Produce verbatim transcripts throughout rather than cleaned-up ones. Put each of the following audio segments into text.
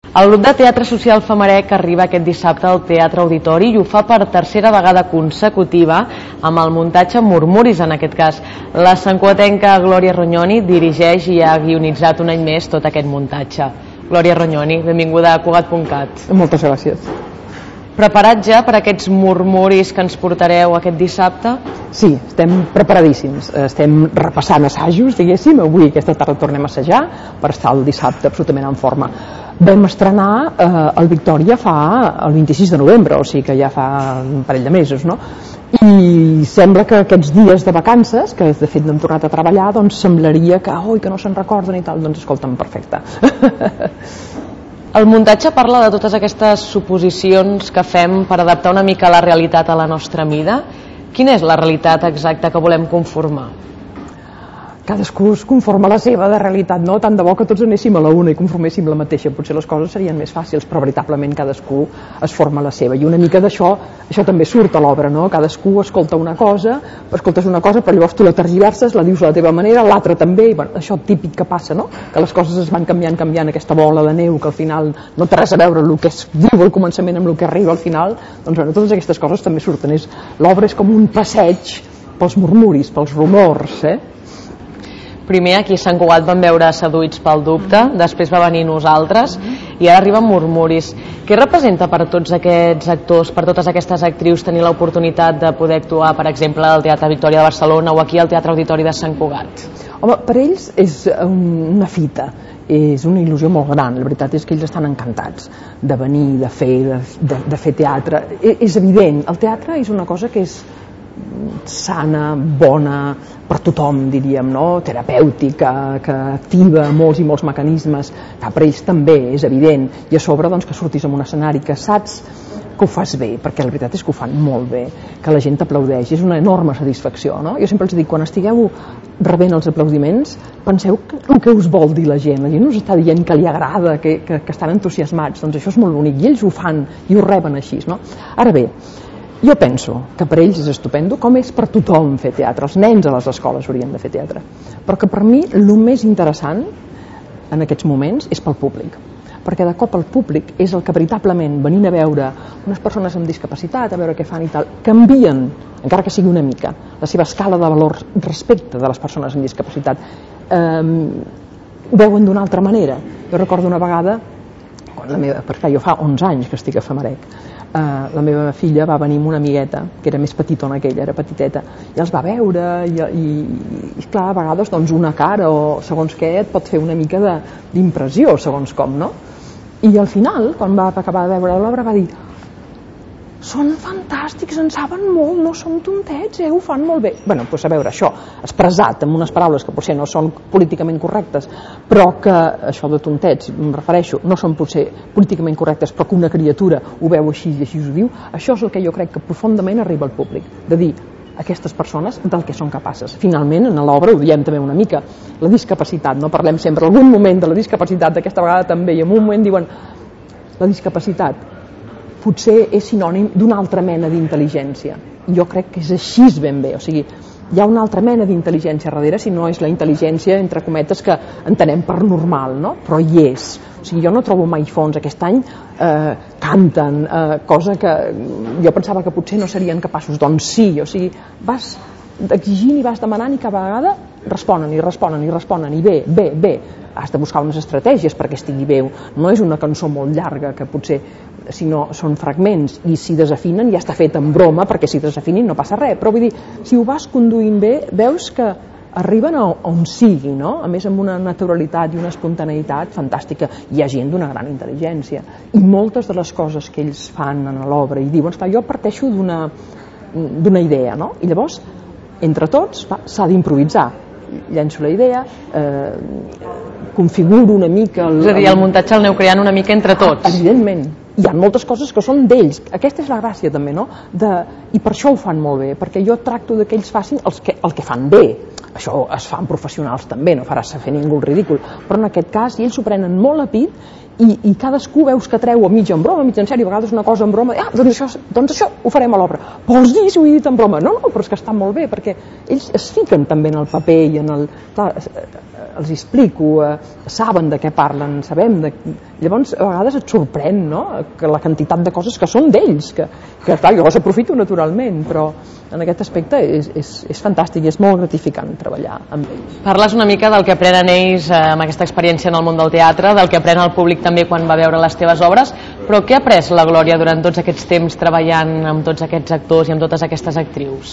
El grup de teatre social Famarec arriba aquest dissabte al Teatre Auditori i ho fa per tercera vegada consecutiva amb el muntatge Murmuris, en aquest cas. La santcugatenca Glòria Rognoni dirigeix i ha guionitzat un any més tot aquest muntatge. Glòria Rognoni, benvinguda a Cugat punt cat. Moltes gràcies. Preparat ja per aquests murmuris que ens portareu aquest dissabte? Sí, estem preparadíssims. Estem repassant assajos, diguéssim. Avui aquesta tarda tornem a assajar per estar el dissabte absolutament en forma. Vam estrenar eh, el Victòria fa el vint-i-sis de novembre, o sigui que ja fa un parell de mesos, no? I sembla que aquests dies de vacances, que de fet no hem tornat a treballar, doncs semblaria que, oi, que no se'n recorden i tal, doncs escolta'm, perfecte. El muntatge parla de totes aquestes suposicions que fem per adaptar una mica la realitat a la nostra mida. Quina és la realitat exacta que volem conformar? Cadascú es conforma a la seva de realitat, no? Tant de bo que tots anéssim a la una i conforméssim la mateixa, potser les coses serien més fàcils, però veritablement cadascú es forma la seva, i una mica d'això això també surt a l'obra, no? Cadascú escolta una cosa, escoltes una cosa, però llavors tu la tergiverses, la dius a la teva manera, l'altra també, i bueno, això típic que passa, no? Que les coses es van canviant, canviant, aquesta bola de neu que al final no té res a veure el que es diu al començament amb el que arriba al final, doncs bueno, totes aquestes coses també surten. L'obra és com un passeig pels murmuris, pels rumors, eh? Primer aquí a Sant Cugat vam veure Seduïts pel dubte, després va venir Nosaltres i ara arriben Murmuris. Què representa per tots aquests actors, per totes aquestes actrius, tenir l'oportunitat de poder actuar, per exemple, al Teatre Victòria de Barcelona o aquí al Teatre Auditori de Sant Cugat? Home, per ells és una fita, és una il·lusió molt gran. La veritat és que ells estan encantats de venir, de fer, de, de, de fer teatre. És evident, el teatre és una cosa que és sana, bona per tothom, diríem, no? Terapèutica, que activa molts i molts mecanismes, que per ells també és evident, i a sobre doncs, que surtis en un escenari que saps que ho fas bé, perquè la veritat és que ho fan molt bé, que la gent t'aplaudeix, és una enorme satisfacció, no? Jo sempre els dic, quan estigueu rebent els aplaudiments, penseu que, el que us vol dir la gent, la gent us està dient que li agrada, que, que, que estan entusiasmats, doncs això és molt bonic, i ells ho fan i ho reben així, no? Ara bé, jo penso que per ells és estupendo, com és per tothom fer teatre, els nens a les escoles haurien de fer teatre, però que per mi el més interessant en aquests moments és pel públic, perquè de cop el públic és el que veritablement, venint a veure unes persones amb discapacitat, a veure què fan i tal, canvien, encara que sigui una mica, la seva escala de valor respecte de les persones amb discapacitat, eh, ho veuen d'una altra manera. Jo recordo una vegada, quan la meva, perquè jo fa onze anys que estic a Famarec, Uh, la meva filla va venir amb una amigueta que era més petitona que ella, era petiteta, i els va veure i, i, i clar, a vegades doncs una cara o segons què et pot fer una mica d'impressió segons com, no? I al final, quan va acabar de veure l'obra, va dir: són fantàstics, en saben molt, no són tontets, eh? Ho fan molt bé. Bueno, doncs a veure, això expressat amb unes paraules que potser no són políticament correctes, però que això de tontets, em refereixo, no són potser políticament correctes, però que una criatura ho veu així i així ho diu, això és el que jo crec que profundament arriba al públic, de dir aquestes persones del que són capaces. Finalment, en l'obra ho diem també una mica, la discapacitat, no parlem sempre algun moment de la discapacitat, aquesta vegada també, i en un moment diuen la discapacitat potser és sinònim d'una altra mena d'intel·ligència. I jo crec que és així ben bé, o sigui, hi ha una altra mena d'intel·ligència darrere, si no és la intel·ligència, entre cometes, que entenem per normal, no? Però hi és. O sigui, jo no trobo mai fons. Aquest any eh, canten, eh, cosa que jo pensava que potser no serien capaços. Doncs sí, o sigui, vas exigint i vas demanant i cada vegada responen i responen i responen i bé, bé, bé. Has de buscar unes estratègies perquè estigui bé. No és una cançó molt llarga que potser, si no són fragments, i si desafinen ja està fet en broma, perquè si desafinin no passa res, però vull dir, si ho vas conduint bé, veus que arriben a on sigui, no? A més amb una naturalitat i una espontaneïtat fantàstica. Hi ha gent d'una gran intel·ligència i moltes de les coses que ells fan en l'obra i diuen, jo parteixo d'una d'una idea, no? I llavors entre tots s'ha d'improvisar, llenço la idea, eh, configuro una mica el, és a dir, el muntatge el aneu creant una mica entre tots. Ah, evidentment, hi ha moltes coses que són d'ells, aquesta és la gràcia també, no? De, i per això ho fan molt bé, perquè jo tracto que ells facin els que, el que fan bé. Això es fa amb professionals també, no faràs fer ningú el ridícul, però en aquest cas ells s'ho prenen molt a pit i, i cadascú veus que treu a mig en broma, a mig en sèrio, a vegades una cosa en broma, ah, doncs això, doncs això ho farem a l'obra. Vols dir si ho he dit en broma? No, no, però és que està molt bé, perquè ells es fiquen també en el paper i en el... Clar, els explico, eh, saben de què parlen, sabem de... Llavors a vegades et sorprèn, no?, que la quantitat de coses que són d'ells, que, que clar, jo les aprofito naturalment, però en aquest aspecte és, és, és fantàstic i és molt gratificant treballar amb ells. Parles una mica del que aprenen ells eh, amb aquesta experiència en el món del teatre, del que aprèn el públic també quan va veure les teves obres, però què ha après la Glòria durant tots aquests temps treballant amb tots aquests actors i amb totes aquestes actrius?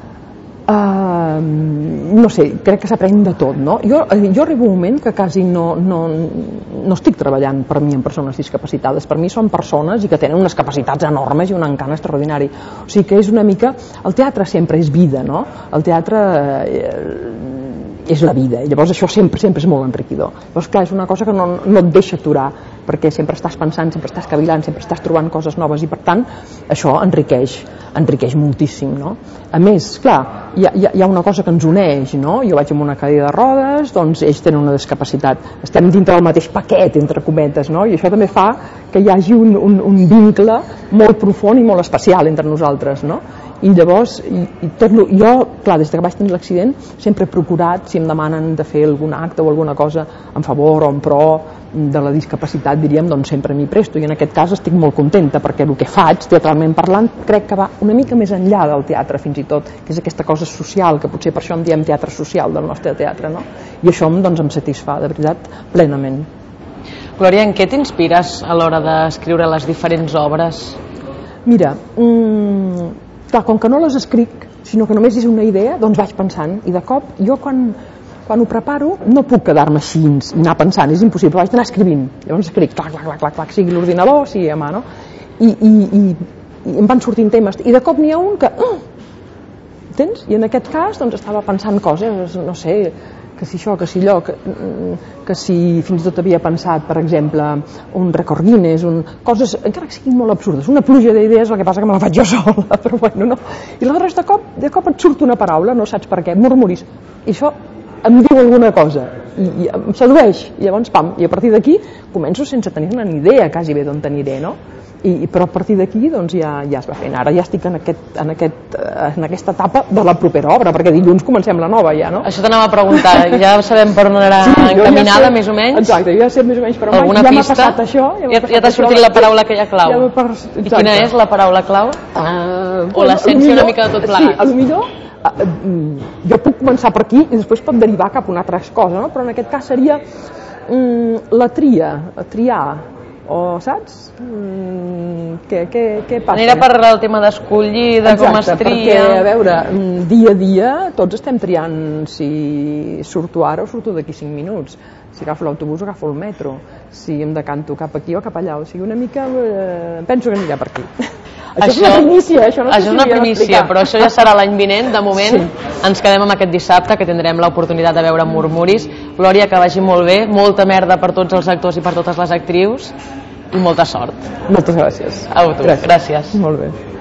Uh, no sé, crec que s'aprèn de tot, no? Jo, jo arribo un moment que quasi no, no, no estic treballant per mi amb persones discapacitades, per mi són persones i que tenen unes capacitats enormes i un encant extraordinari, o sigui que és una mica, el teatre sempre és vida, no? El teatre eh, és la vida, i llavors això sempre, sempre és molt enriquidor. Llavors clar, és una cosa que no, no et deixa aturar, perquè sempre estàs pensant, sempre estàs cavilant, sempre estàs trobant coses noves i per tant això enriqueix, enriqueix moltíssim, no? A més, clar, hi ha, hi ha una cosa que ens uneix, no? Jo vaig amb una cadira de rodes, doncs ells tenen una discapacitat, estem dintre del mateix paquet, entre cometes, no? I això també fa que hi hagi un, un, un vincle molt profund i molt especial entre nosaltres, no? I llavors, i, i tot lo, jo, clar, des que vaig tenir l'accident sempre he procurat, si em demanen de fer algun acte o alguna cosa en favor o en pro de la discapacitat, diríem, doncs sempre m'hi presto, i en aquest cas estic molt contenta perquè el que faig, teatralment parlant, crec que va una mica més enllà del teatre fins i tot, que és aquesta cosa social, que potser per això en diem teatre social del nostre teatre, no? I això doncs em satisfà, de veritat, plenament. Glòria, en què t'inspires a l'hora d'escriure les diferents obres? Mira, mmm, clar, com que no les escric, sinó que només és una idea, doncs vaig pensant, i de cop jo quan quan ho preparo no puc quedar-me així i anar pensant, és impossible, vaig anar escrivint, llavors escric, clac, clac, clac, clac, sigui l'ordinador, sigui a mà, no? I, i, i, i em van sortint temes, i de cop n'hi ha un que, uh, entens? I en aquest cas doncs estava pensant coses, no sé, que si això, que si allò, que, que si fins i tot havia pensat, per exemple, un rècord Guinness, un, coses, encara que siguin molt absurdes, una pluja d'idees, el que passa que me la faig jo sola, però bueno, no. I aleshores de cop, de cop et surt una paraula, no saps per què, murmuris, i això em diu alguna cosa i, i em sedueix, i llavors pam, i a partir d'aquí començo sense tenir-ne ni idea quasi bé d'on t'aniré, no? I, però a partir d'aquí doncs ja, ja es va fent, ara ja estic en, aquest, en, aquest, en aquesta etapa de la propera obra, perquè dilluns comencem la nova ja, no? Això t'anava a preguntar, ja sabem per on anarà sí, encaminada, ja sé, més o menys? Exacte, jo ja sé més o menys per on alguna ja pista? M'ha passat això, ja, ja, ja t'ha sortit la paraula que hi ha clau, ja per, i quina és la paraula clau? Uh, o l'essència una mica de tot plegat? Sí, potser jo puc començar per aquí i després pot derivar cap a una altra cosa, no? Però en aquest cas seria mm, la tria, triar, o saps? Mm, què, què, què passa? Anirà per el tema d'escollir, de exacte, com es tria... perquè, a veure, dia a dia tots estem triant si surto ara o surto d'aquí cinc minuts, si agafo l'autobús o agafo el metro, si em decanto cap aquí o cap allà, o sigui, una mica eh, penso que anirà per aquí. Això, això és una primícia, això no sé això si és una primícia, però això ja serà l'any vinent. De moment sí. Ens quedem amb aquest dissabte, que tindrem l'oportunitat de veure Murmuris. Glòria, que vagi molt bé, molta merda per tots els actors i per totes les actrius i molta sort. Moltes gràcies. A tu, gràcies. gràcies. Molt bé.